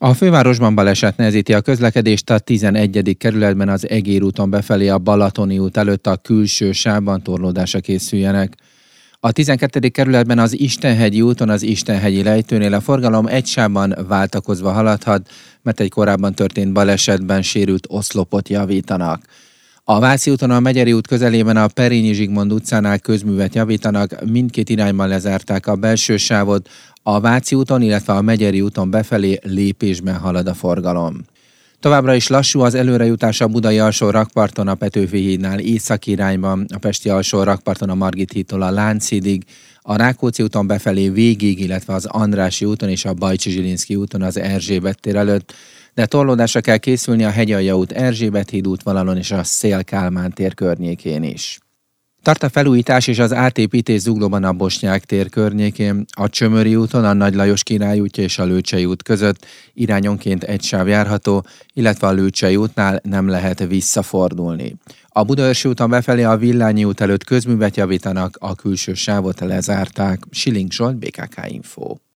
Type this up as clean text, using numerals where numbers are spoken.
A fővárosban baleset nehezíti a közlekedést a 11. kerületben az Egér úton befelé a Balatoni út előtt a külső sávban torlódásra készüljenek. A 12. kerületben az Istenhegyi úton az Istenhegyi lejtőnél a forgalom egy sávban váltakozva haladhat, mert egy korábban történt balesetben sérült oszlopot javítanak. A Váci úton a Megyeri út közelében a Perényi Zsigmond utcánál közművet javítanak, mindkét irányban lezárták a belső sávot, a Váci úton, illetve a Megyeri úton befelé lépésben halad a forgalom. Továbbra is lassú az előrejutás a Budai alsó rakparton a Petőfi hídnál északi irányban, a Pesti alsó rakparton a Margit hídtól a Lánchídig, a Rákóczi úton befelé végig, illetve az Andrássy úton és a Bajcsy-Zsilinszky úton az Erzsébet tér előtt, de torlódásra kell készülni a Hegyalja út, Erzsébet híd útvonalon és a Széll-Kálmán tér környékén is. Tart a felújítás és az átépítés Zuglóban a Bosnyák tér környékén, a Csömöri úton a Nagy Lajos Király útja és a Lőcsei út között irányonként egy sáv járható, illetve a Lőcsei útnál nem lehet visszafordulni. A Budaörsi úton befelé a Villányi út előtt közművet javítanak, a külső sávot lezárták. Siling Zsolt, BKK Info.